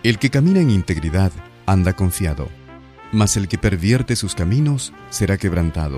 El que camina en integridad anda confiado, mas el que pervierte sus caminos será quebrantado.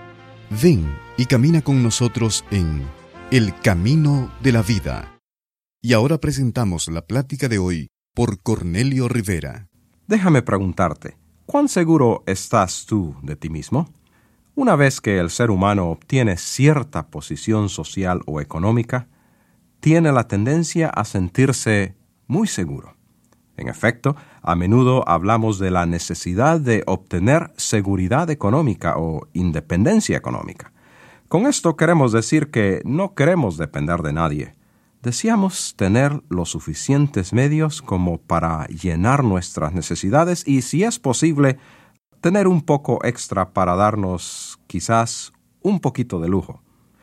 Ven y camina con nosotros en El Camino de la Vida. Y ahora presentamos la plática de hoy por Cornelio Rivera. Déjame preguntarte, ¿cuán seguro estás tú de ti mismo? Una vez que el ser humano obtiene cierta posición social o económica, tiene la tendencia a sentirse muy seguro. En efecto, a menudo hablamos de la necesidad de obtener seguridad económica o independencia económica. Con esto queremos decir que no queremos depender de nadie. Deseamos tener los suficientes medios como para llenar nuestras necesidades y, si es posible, tener un poco extra para darnos quizás un poquito de lujo.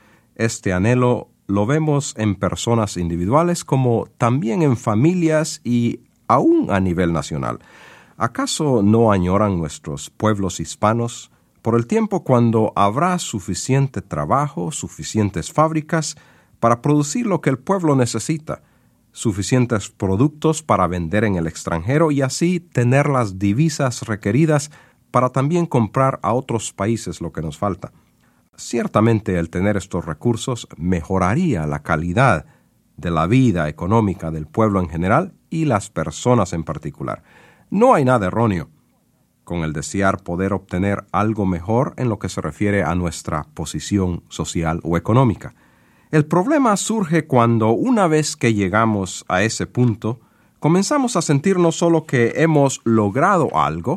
Este anhelo lo vemos en personas individuales como también en familias y aún a nivel nacional. ¿Acaso no añoran nuestros pueblos hispanos por el tiempo cuando habrá suficiente trabajo, suficientes fábricas para producir lo que el pueblo necesita, suficientes productos para vender en el extranjero y así tener las divisas requeridas para también comprar a otros países lo que nos falta? Ciertamente el tener estos recursos mejoraría la calidad de la vida económica del pueblo en general y las personas en particular. No hay nada erróneo con el desear poder obtener algo mejor en lo que se refiere a nuestra posición social o económica. El problema surge cuando, una vez que llegamos a ese punto, comenzamos a sentir no solo que hemos logrado algo,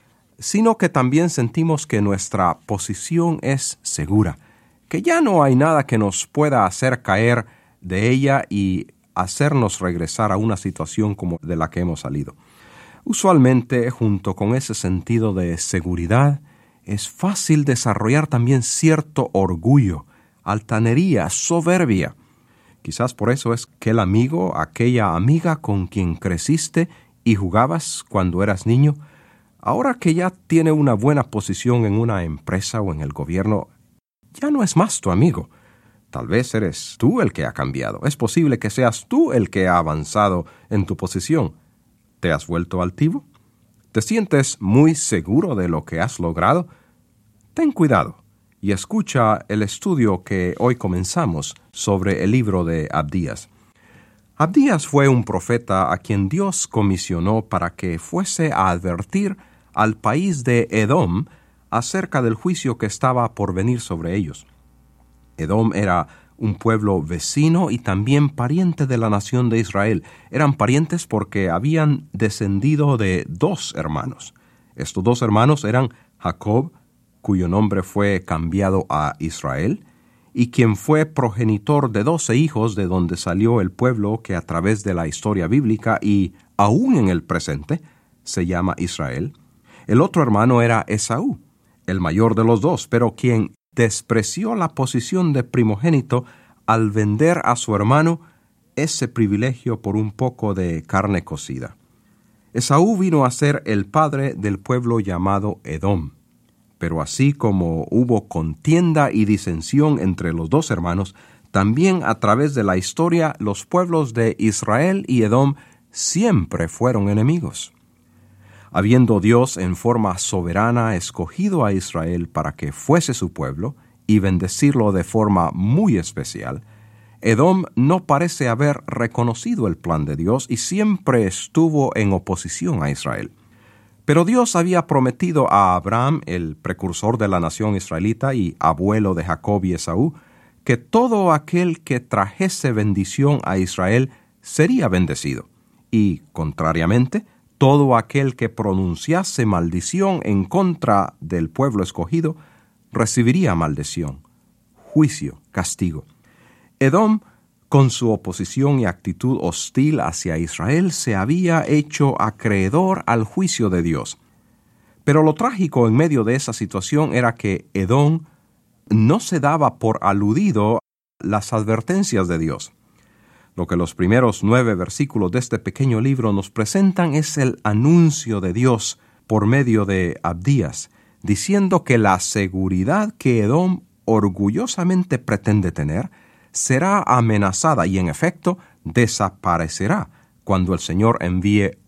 sino que también sentimos que nuestra posición es segura, que ya no hay nada que nos pueda hacer caer de ella y hacernos regresar a una situación como de la que hemos salido. Usualmente, junto con ese sentido de seguridad, es fácil desarrollar también cierto orgullo, altanería, soberbia. Quizás por eso es que el amigo, aquella amiga con quien creciste y jugabas cuando eras niño, ahora que ya tiene una buena posición en una empresa o en el gobierno, ya no es más tu amigo. Tal vez eres tú el que ha cambiado. Es posible que seas tú el que ha avanzado en tu posición. ¿Te has vuelto altivo? ¿Te sientes muy seguro de lo que has logrado? Ten cuidado y escucha el estudio que hoy comenzamos sobre el libro de Abdías. Abdías fue un profeta a quien Dios comisionó para que fuese a advertir al país de Edom acerca del juicio que estaba por venir sobre ellos. Edom era un pueblo vecino y también pariente de la nación de Israel. Eran parientes porque habían descendido de dos hermanos. Estos dos hermanos eran Jacob, cuyo nombre fue cambiado a Israel, y quien fue progenitor de 12 hijos de donde salió el pueblo que a través de la historia bíblica y aún en el presente se llama Israel. El otro hermano era Esaú, el mayor de los dos, pero quien despreció la posición de primogénito al vender a su hermano ese privilegio por un poco de carne cocida. Esaú vino a ser el padre del pueblo llamado Edom. Pero así como hubo contienda y disensión entre los dos hermanos, también a través de la historia los pueblos de Israel y Edom siempre fueron enemigos. Habiendo Dios en forma soberana escogido a Israel para que fuese su pueblo y bendecirlo de forma muy especial, Edom no parece haber reconocido el plan de Dios y siempre estuvo en oposición a Israel. Pero Dios había prometido a Abraham, el precursor de la nación israelita y abuelo de Jacob y Esaú, que todo aquel que trajese bendición a Israel sería bendecido, y, contrariamente, todo aquel que pronunciase maldición en contra del pueblo escogido recibiría maldición, juicio, castigo. Edom, con su oposición y actitud hostil hacia Israel, se había hecho acreedor al juicio de Dios. Pero lo trágico en medio de esa situación era que Edom no se daba por aludido las advertencias de Dios. Lo que los primeros 9 versículos de este pequeño libro nos presentan es el anuncio de Dios por medio de Abdías, diciendo que la seguridad que Edom orgullosamente pretende tener será amenazada y en efecto desaparecerá cuando el Señor envíe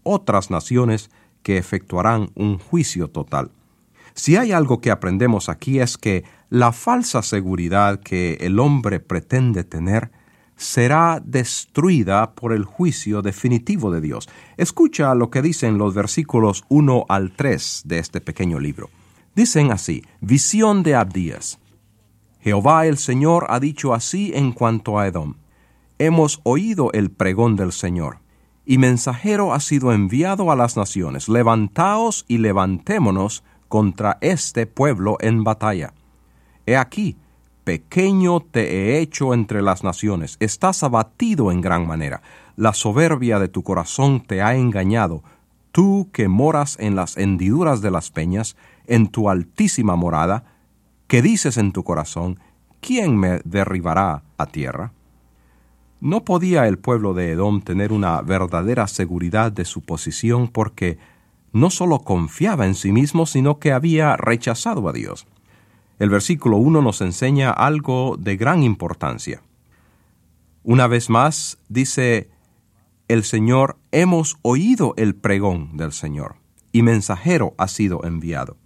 otras naciones que efectuarán un juicio total. Si hay algo que aprendemos aquí es que la falsa seguridad que el hombre pretende tener será destruida por el juicio definitivo de Dios. Escucha lo que dicen los versículos 1 al 3 de este pequeño libro. Dicen así: visión de Abdías. Jehová el Señor ha dicho así en cuanto a Edom: hemos oído el pregón del Señor, y mensajero ha sido enviado a las naciones. Levantaos y levantémonos contra este pueblo en batalla. He aquí, pequeño te he hecho entre las naciones, estás abatido en gran manera. La soberbia de tu corazón te ha engañado, tú que moras en las hendiduras de las peñas, en tu altísima morada, que dices en tu corazón: ¿quién me derribará a tierra? No podía el pueblo de Edom tener una verdadera seguridad de su posición porque no solo confiaba en sí mismo, sino que había rechazado a Dios. El versículo 1 nos enseña algo de gran importancia. Una vez más, dice el Señor: hemos oído el pregón del Señor, y mensajero ha sido enviado.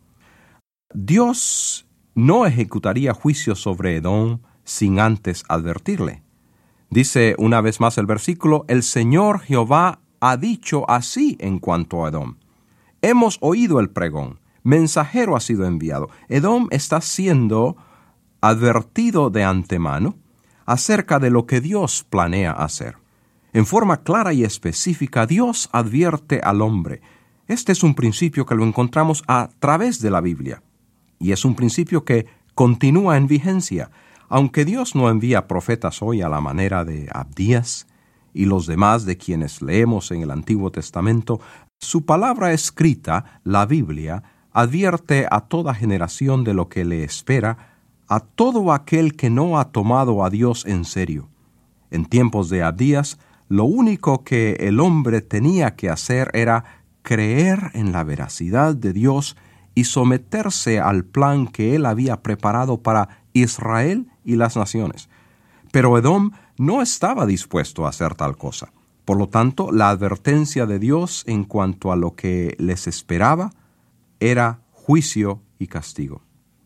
Dios no ejecutaría juicio sobre Edom sin antes advertirle. Dice una vez más el versículo: el Señor Jehová ha dicho así en cuanto a Edom. Hemos oído el pregón, mensajero ha sido enviado. Edom está siendo advertido de antemano acerca de lo que Dios planea hacer. En forma clara y específica, Dios advierte al hombre. Este es un principio que lo encontramos a través de la Biblia, y es un principio que continúa en vigencia. Aunque Dios no envía profetas hoy a la manera de Abdías y los demás de quienes leemos en el Antiguo Testamento, su palabra escrita, la Biblia, advierte a toda generación de lo que le espera a todo aquel que no ha tomado a Dios en serio. En tiempos de Abdías, lo único que el hombre tenía que hacer era creer en la veracidad de Dios y someterse al plan que él había preparado para Israel y las naciones. Pero Edom no estaba dispuesto a hacer tal cosa. Por lo tanto, la advertencia de Dios en cuanto a lo que les esperaba era juicio y castigo.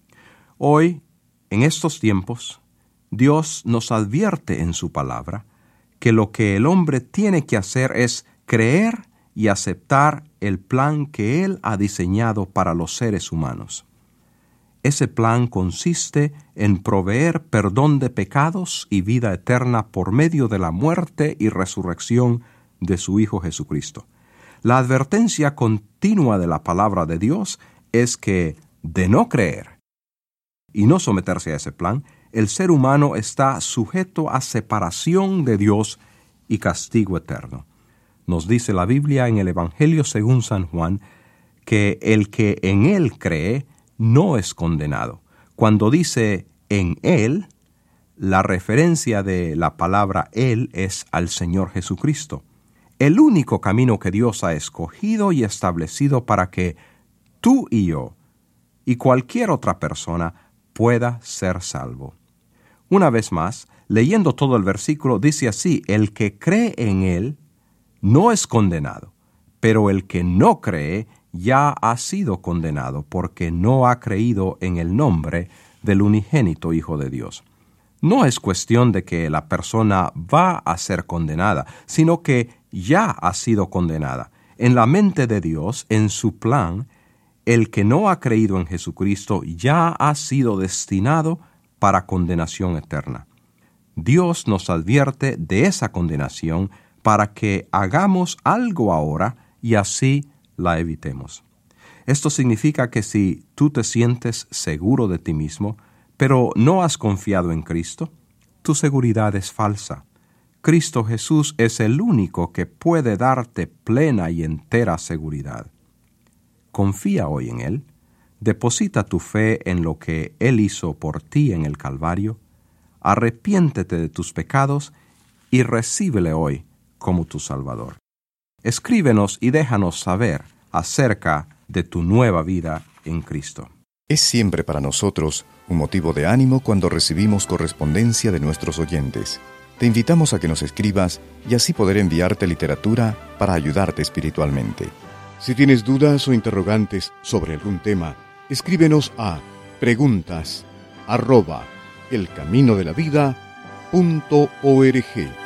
Hoy, en estos tiempos, Dios nos advierte en su palabra que lo que el hombre tiene que hacer es creer y aceptar el plan que Él ha diseñado para los seres humanos. Ese plan consiste en proveer perdón de pecados y vida eterna por medio de la muerte y resurrección de su Hijo Jesucristo. La advertencia continua de la palabra de Dios es que, de no creer y no someterse a ese plan, el ser humano está sujeto a separación de Dios y castigo eterno. Nos dice la Biblia en el Evangelio según San Juan que el que en Él cree no es condenado. Cuando dice en Él, la referencia de la palabra Él es al Señor Jesucristo. El único camino que Dios ha escogido y establecido para que tú y yo y cualquier otra persona pueda ser salvo. Una vez más, leyendo todo el versículo, dice así: el que cree en Él no es condenado, pero el que no cree ya ha sido condenado porque no ha creído en el nombre del unigénito Hijo de Dios. No es cuestión de que la persona va a ser condenada, sino que ya ha sido condenada. En la mente de Dios, en su plan, el que no ha creído en Jesucristo ya ha sido destinado para condenación eterna. Dios nos advierte de esa condenación para que hagamos algo ahora y así la evitemos. Esto significa que si tú te sientes seguro de ti mismo, pero no has confiado en Cristo, tu seguridad es falsa. Cristo Jesús es el único que puede darte plena y entera seguridad. Confía hoy en Él, deposita tu fe en lo que Él hizo por ti en el Calvario, arrepiéntete de tus pecados y recíbele hoy como tu Salvador. Escríbenos y déjanos saber acerca de tu nueva vida en Cristo. Es siempre para nosotros un motivo de ánimo cuando recibimos correspondencia de nuestros oyentes. Te invitamos a que nos escribas y así poder enviarte literatura para ayudarte espiritualmente. Si tienes dudas o interrogantes sobre algún tema, escríbenos a preguntas@elcaminodelavida.org.